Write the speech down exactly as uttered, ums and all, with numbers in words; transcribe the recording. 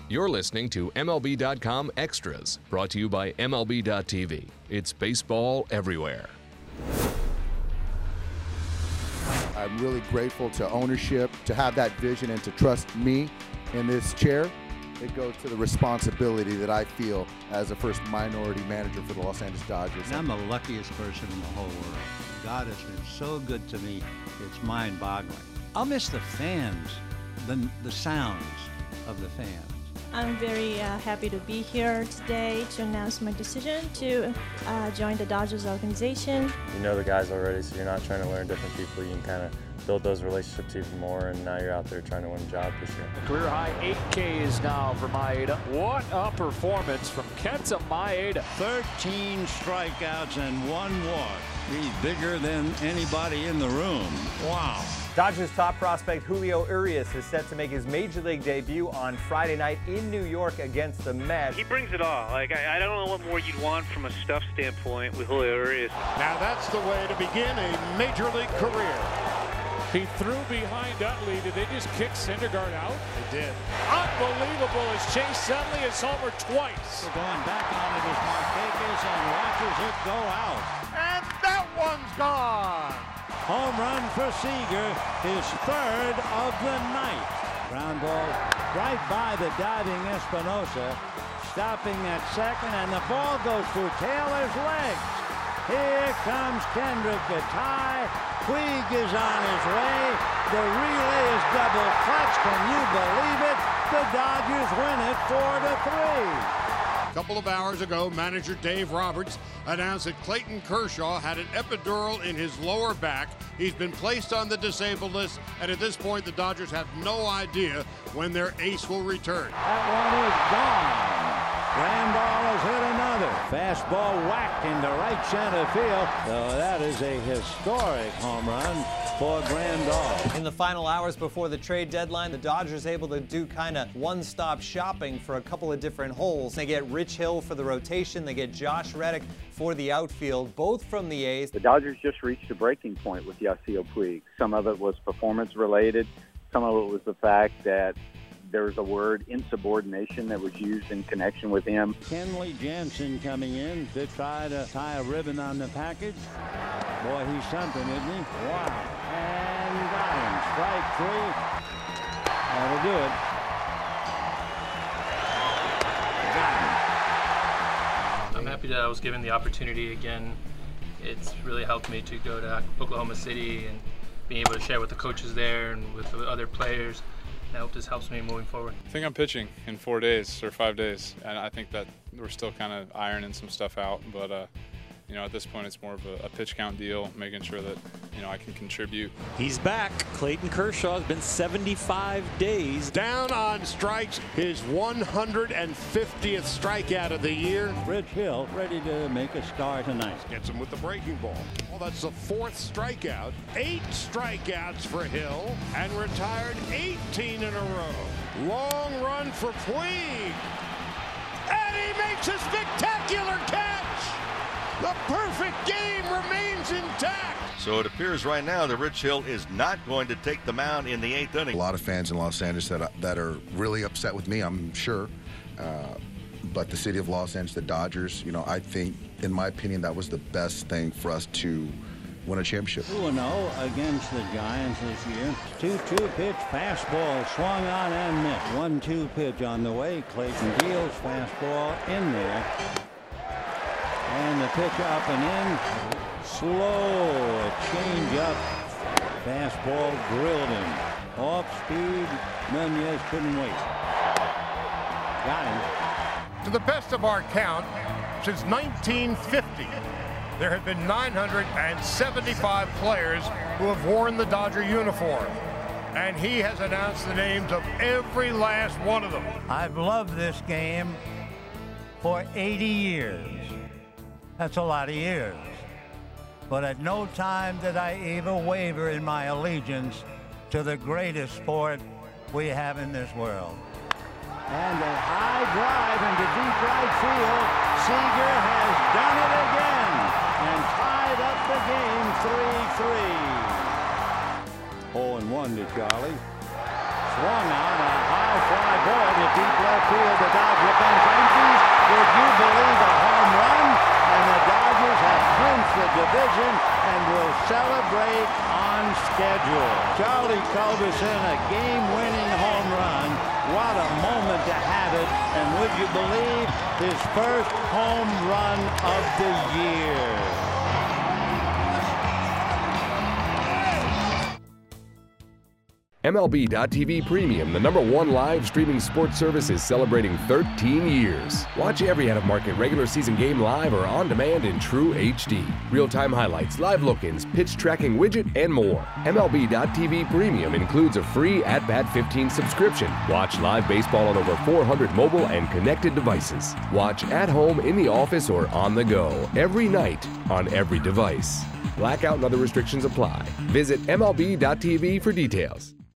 You're listening to M L B dot com Extras, brought to you by M L B dot T V. It's baseball everywhere. I'm really grateful to ownership to have that vision and to trust me in this chair. It goes to the responsibility that I feel as the first minority manager for the Los Angeles Dodgers. And I'm the luckiest person in the whole world. God has been so good to me, it's mind-boggling. I'll miss the fans, the, the sounds of the fans. I'm very uh, happy to be here today to announce my decision to uh, join the Dodgers organization. You know the guys already, so you're not trying to learn different people. You can kind of build those relationships even more, and now you're out there trying to win a job this year. Career high eight Ks now for Maeda. What a performance from Kenta Maeda. thirteen strikeouts and one walk. He's bigger than anybody in the room. Wow. Dodgers top prospect Julio Urias is set to make his major league debut on Friday night in New York against the Mets. He brings it all. Like I, I don't know what more you'd want from a stuff standpoint with Julio Urias. Now that's the way to begin a major league career. He threw behind Utley. Did they just kick Syndergaard out? They did. Unbelievable as Chase Utley is homer twice. We're going back on it as Marquez and watches it go out. And that one's gone. Home run for Seager, his third of the night. Ground ball right by the diving Espinosa, stopping at second, and the ball goes through Taylor's legs. Here comes Kendrick to tie. Puig is on his way. The relay is double clutch. Can you believe it? The Dodgers win it four to three. A couple of hours ago, manager Dave Roberts announced that Clayton Kershaw had an epidural in his lower back. He's been placed on the disabled list, and at this point, the Dodgers have no idea when their ace will return. That one is gone. Grandal has hit another. Fastball whacked into right center field. So that is a historic home run for Grandal. In the final hours before the trade deadline, the Dodgers able to do kind of one-stop shopping for a couple of different holes. They get Rich Hill for the rotation. They get Josh Reddick for the outfield, both from the A's. The Dodgers just reached a breaking point with Yasiel Puig. Some of it was performance-related. Some of it was the fact that there's a word insubordination that was used in connection with him. Kenley Jansen coming in to try to tie a ribbon on the package. Boy, he's something, isn't he? Wow. And got him. Strike three. That'll do it. Got him. I'm happy that I was given the opportunity again. It's really helped me to go to Oklahoma City and being able to share with the coaches there and with the other players. I hope this helps me moving forward. I think I'm pitching in four days or five days, and I think that we're still kind of ironing some stuff out, but uh, you know, at this point it's more of a, a pitch count deal, making sure that, you know, I can contribute. He's back. Clayton Kershaw has been seventy-five days. Down on strikes, his one hundred fiftieth strikeout of the year. Rich Hill ready to make a start tonight. Gets him with the breaking ball. Well, that's the fourth strikeout. Eight strikeouts for Hill, and retired eighteen in a row. Long run for Puig. And he makes a spectacular catch. The perfect game remains intact. So it appears right now that Rich Hill is not going to take the mound in the eighth inning. A lot of fans in Los Angeles that, that are really upset with me, I'm sure. Uh, but the city of Los Angeles, the Dodgers, you know, I think, in my opinion, that was the best thing for us to win a championship. two and oh against the Giants this year. two two pitch, fastball swung on and missed. one two pitch on the way. Clayton deals fastball in there. And the pitch up and in. Slow, a change up. Fastball drilled him. Off speed, Nunez couldn't wait. Got him. To the best of our count, since nineteen fifty, there have been nine hundred seventy-five players who have worn the Dodger uniform. And he has announced the names of every last one of them. I've loved this game for eighty years. That's a lot of years. But at no time did I ever waver in my allegiance to the greatest sport we have in this world. And a high drive into deep right field. Seager has done it again and tied up the game three three. oh and one to Charlie. swung on a high fly ball to deep left field. The Dodger bench empties. Would you believe a home run? And the Dodgers have clinched the division and will celebrate on schedule. Charlie Culberson, a game-winning home run. What a moment to have it. And would you believe his first home run of the year? M L B dot T V Premium, the number one live streaming sports service, is celebrating thirteen years. Watch every out-of-market regular season game live or on demand in true H D. Real-time highlights, live look-ins, pitch tracking widget, and more. M L B dot T V Premium includes a free At Bat fifteen subscription. Watch live baseball on over four hundred mobile and connected devices. Watch at home, in the office, or on the go, every night, on every device. Blackout and other restrictions apply. Visit M L B dot T V for details.